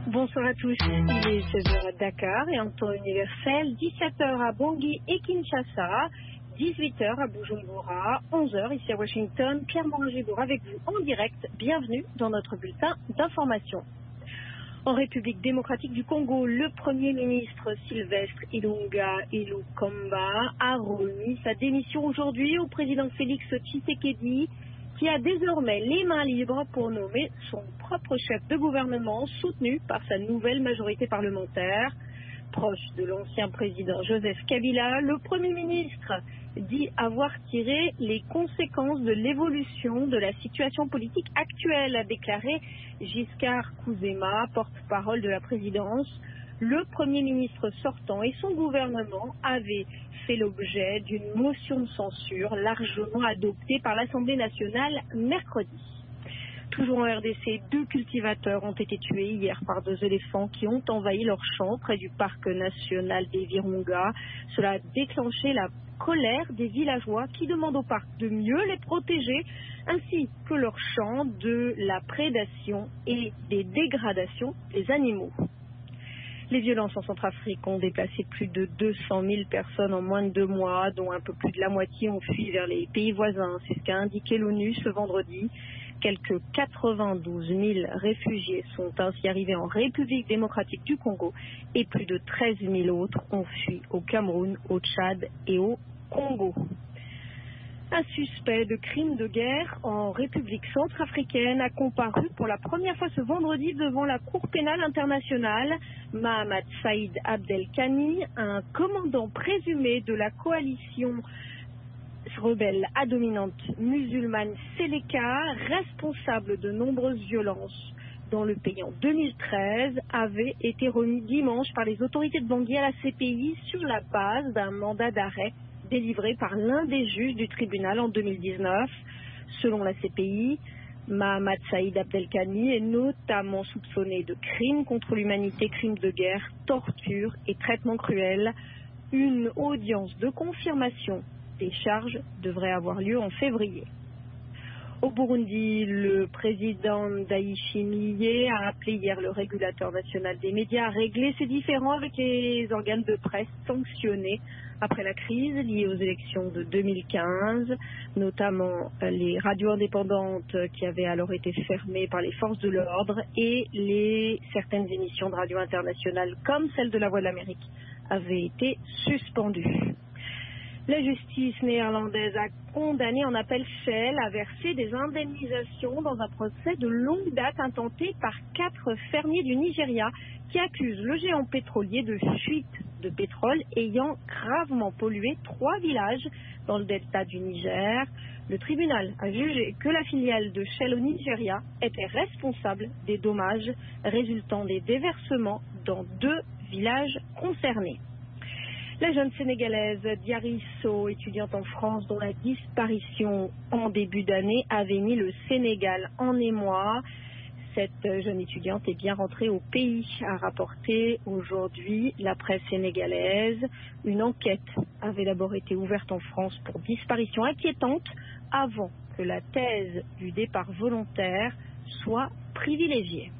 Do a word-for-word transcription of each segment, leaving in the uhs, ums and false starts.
Bonsoir à tous, il est seize heures à Dakar et en temps universel, dix-sept heures à Bangui et Kinshasa, dix-huit heures à Bujumbura, onze heures ici à Washington. Pierre Morin-Gibour avec vous en direct. Bienvenue dans notre bulletin d'information. En République démocratique du Congo, le Premier ministre Sylvestre Ilunga Ilukamba a remis sa démission aujourd'hui au président Félix Tshisekedi, qui a désormais les mains libres pour nommer son propre chef de gouvernement, soutenu par sa nouvelle majorité parlementaire. Proche de l'ancien président Joseph Kabila, le Premier ministre dit avoir tiré les conséquences de l'évolution de la situation politique actuelle, a déclaré Giscard Kouzema, porte-parole de la présidence. Le Premier ministre sortant et son gouvernement avaient fait l'objet d'une motion de censure largement adoptée par l'Assemblée nationale mercredi. Toujours en R D C, deux cultivateurs ont été tués hier par deux éléphants qui ont envahi leur champ près du parc national des Virunga. Cela a déclenché la colère des villageois qui demandent au parc de mieux les protéger, ainsi que leurs champs de la prédation et des dégradations des animaux. Les violences en Centrafrique ont déplacé plus de deux cent mille personnes en moins de deux mois, dont un peu plus de la moitié ont fui vers les pays voisins. C'est ce qu'a indiqué l'ONU ce vendredi. Quelques quatre-vingt-douze mille réfugiés sont ainsi arrivés en République démocratique du Congo et plus de treize mille autres ont fui au Cameroun, au Tchad et au Congo. Un suspect de crime de guerre en République centrafricaine a comparu pour la première fois ce vendredi devant la Cour pénale internationale. Mahamat Saïd Abdelkani, un commandant présumé de la coalition rebelle à dominante musulmane Seleka, responsable de nombreuses violences dans le pays en deux mille treize, avait été remis dimanche par les autorités de Bangui à la C P I sur la base d'un mandat d'arrêt délivré par l'un des juges du tribunal en deux mille dix-neuf. Selon la C P I, Mahamat Saïd Abdelkani est notamment soupçonné de crimes contre l'humanité, crimes de guerre, torture et traitements cruels. Une audience de confirmation des charges devrait avoir lieu en février. Au Burundi, le président Ndayishimiye a appelé hier le régulateur national des médias à régler ses différends avec les organes de presse sanctionnés après la crise liée aux élections de deux mille quinze, notamment les radios indépendantes qui avaient alors été fermées par les forces de l'ordre et les certaines émissions de radio internationales comme celle de la Voix de l'Amérique avaient été suspendues. La justice néerlandaise a condamné en appel Shell à verser des indemnisations dans un procès de longue date intenté par quatre fermiers du Nigeria qui accusent le géant pétrolier de fuite de pétrole ayant gravement pollué trois villages dans le delta du Niger. Le tribunal a jugé que la filiale de Shell au Nigeria était responsable des dommages résultant des déversements dans deux villages concernés. La jeune Sénégalaise Diarisso, étudiante en France dont la disparition en début d'année avait mis le Sénégal en émoi. Cette jeune étudiante est bien rentrée au pays, a rapporté aujourd'hui la presse sénégalaise. Une enquête avait d'abord été ouverte en France pour disparition inquiétante avant que la thèse du départ volontaire soit privilégiée.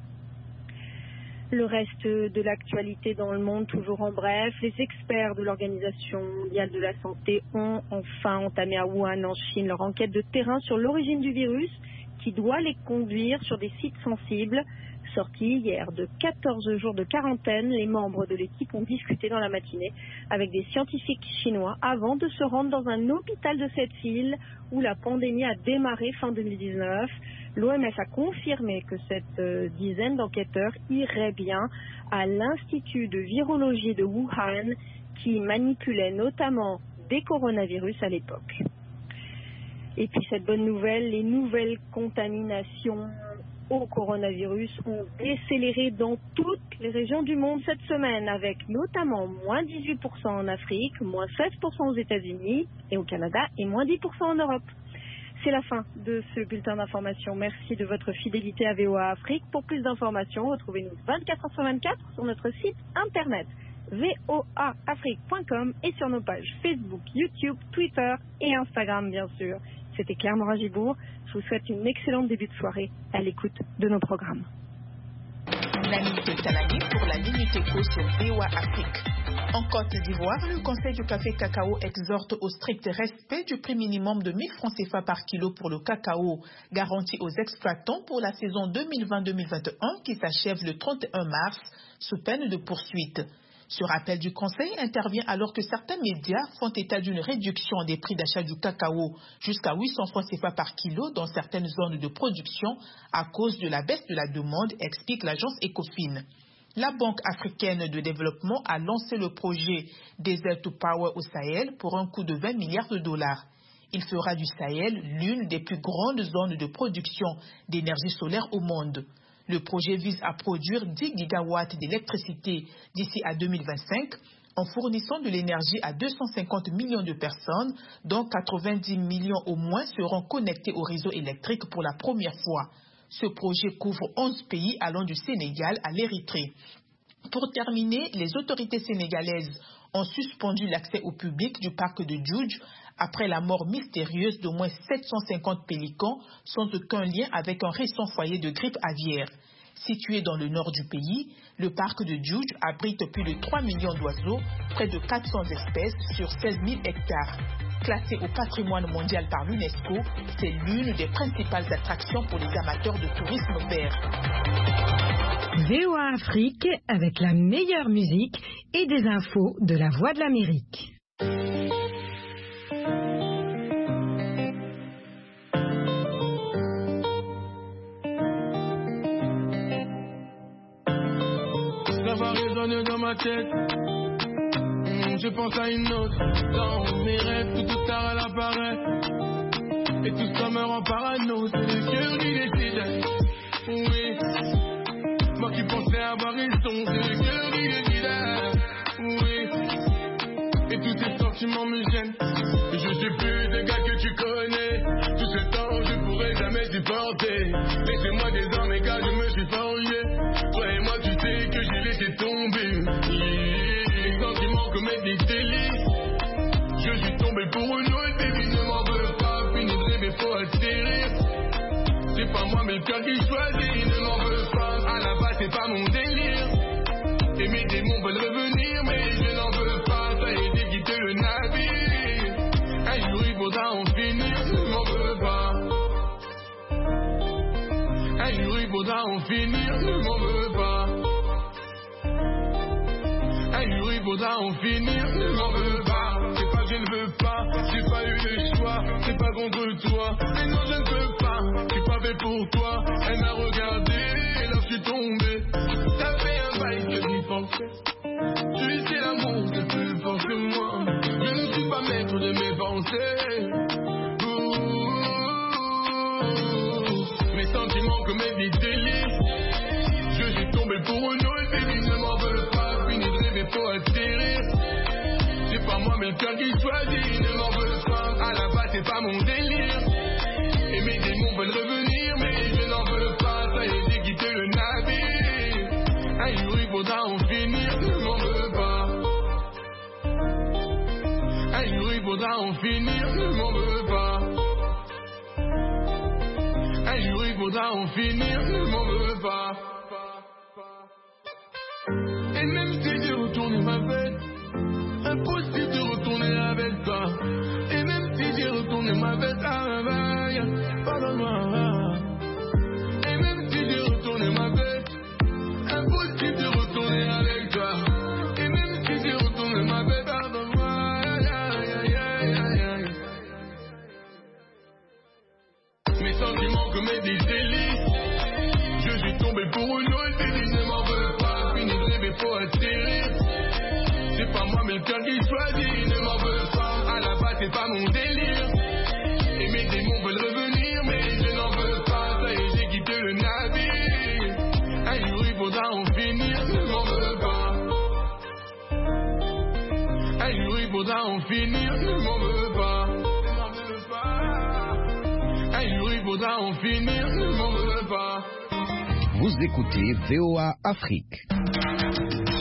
Le reste de l'actualité dans le monde, toujours en bref, les experts de l'Organisation mondiale de la santé ont enfin entamé à Wuhan, en Chine, leur enquête de terrain sur l'origine du virus qui doit les conduire sur des sites sensibles. Sortis hier de quatorze jours de quarantaine, les membres de l'équipe ont discuté dans la matinée avec des scientifiques chinois avant de se rendre dans un hôpital de cette ville où la pandémie a démarré fin deux mille dix-neuf. L'O M S a confirmé que cette euh, dizaine d'enquêteurs irait bien à l'Institut de virologie de Wuhan qui manipulait notamment des coronavirus à l'époque. Et puis cette bonne nouvelle, les nouvelles contaminations au coronavirus ont décéléré dans toutes les régions du monde cette semaine, avec notamment moins dix-huit pour cent en Afrique, moins seize pour cent aux États-Unis et au Canada et moins dix pour cent en Europe. C'est la fin de ce bulletin d'information. Merci de votre fidélité à V O A Afrique. Pour plus d'informations, retrouvez-nous vingt-quatre heures sur vingt-quatre sur notre site internet v o a afrique point com et sur nos pages Facebook, YouTube, Twitter et Instagram bien sûr. C'était Claire Morin-Gibour. Je vous souhaite une excellente début de soirée à l'écoute de nos programmes. Nanit Talani pour la Minute Éco sur V O A Afrique. En Côte d'Ivoire, le Conseil du café cacao exhorte au strict respect du prix minimum de mille francs C F A par kilo pour le cacao, garanti aux exploitants pour la saison deux mille vingt deux mille vingt et un qui s'achève le trente et un mars, sous peine de poursuite. Ce rappel du Conseil intervient alors que certains médias font état d'une réduction des prix d'achat du cacao jusqu'à huit cents francs C F A par kilo dans certaines zones de production à cause de la baisse de la demande, explique l'agence Ecofin. La Banque africaine de développement a lancé le projet Desert to Power au Sahel pour un coût de vingt milliards de dollars. Il fera du Sahel l'une des plus grandes zones de production d'énergie solaire au monde. Le projet vise à produire dix gigawatts d'électricité d'ici à deux mille vingt-cinq en fournissant de l'énergie à deux cent cinquante millions de personnes, dont quatre-vingt-dix millions au moins seront connectés au réseau électrique pour la première fois. Ce projet couvre onze pays allant du Sénégal à l'Érythrée. Pour terminer, les autorités sénégalaises ont suspendu l'accès au public du parc de Djoudj après la mort mystérieuse d'au moins sept cent cinquante pélicans sans aucun lien avec un récent foyer de grippe aviaire. Situé dans le nord du pays, le parc de Djoudj abrite plus de trois millions d'oiseaux, près de quatre cents espèces sur seize mille hectares. Classé au patrimoine mondial par l'UNESCO, c'est l'une des principales attractions pour les amateurs de tourisme vert. V O A Afrique avec la meilleure musique et des infos de la Voix de l'Amérique. Ça va résonner dans ma tête. Mmh, je pense à une autre. Dans mes rêves, tout au tard elle apparaît. Et tout ça me rend parano. C'est le cœur qui décide. Oui. Moi qui pensais avoir raison. C'est le cœur qui décide. Oui. Et tous ces sentiments me gênent. Et je suis plus des gars que tu connais. Tout ce temps, je pourrais jamais supporter. Laissez-moi désormais, car je me suis forgé. Toi et moi, tu sais que j'ai laissé tomber. Les sentiments commettent des délits. Je suis tombé pour une autre, baby, ne m'en veux pas. Fini de rêver, faut atterrir. C'est pas moi, mais le cœur qui choisit. Ne m'en veux pas, à la base, c'est pas mon délire. Et mes démons veulent revenir, mais je n'en veux pas. Ça a été quitter le navire. Un jour, il faudra en finir, ne m'en veux pas. Un jour, il faudra en finir, ne m'en veux pas. Un jour, il faudra en finir, ne m'en veux pas. C'est pas que je ne veux pas, j'ai pas eu le choix. C'est pas contre toi, mais non, je ne peux pas. Je suis pas fait pour toi, elle m'a regardé, et là, je suis tombé. Ça fait un bail que j'y pensais. Tu sais, l'amour, c'est plus fort que moi. Je ne suis pas maître de mes pensées. Ouh, mes sentiments commettent des délits. Je suis tombé pour une autre, baby, ne m'en veux pas. Fini de rêver, faut atterrir. C'est pas moi, mais le cœur qui choisit. Ne m'en veux pas, à la base, c'est pas mon délire. Et mes démons veulent revenir, mais je n'en veux pas. Ça y est, j'ai quitté le navire. Un jour, il faudra en finir, ne m'en veux pas. Un jour, il faudra en finir, ne m'en veux pas. Un jour, il faudra en finir, ne m'en veux pas. Et même si j'ai retourné ma veste, impossible de retourner avec toi. Et même si j'ai retourné ma veste à la veille, pardonne-moi. Et même si j'ai retourné ma veste, impossible de retourner avec toi. Et même si j'ai retourné ma veste, pardonne-moi. Aïe, aïe, aïe, aïe. Mes sentiments commettent des délits. Je suis tombé pour une autre, baby, ne m'en veux pas. Fini de rêver, faut atterrir. C'est pas moi, mais le cœur qui choisit. Ne m'en veux pas, à la base, c'est pas mon délire. Et mes démons veulent revenir, mais je n'en veux pas. Ça y est, j'ai quitté le navire. Un jour, il faudra en finir, ne m'en veux pas. Un jour, il faudra en finir, ne m'en veux pas. Un jour, il faudra en finir, ne m'en veux pas. Vous écoutez V O A Afrique.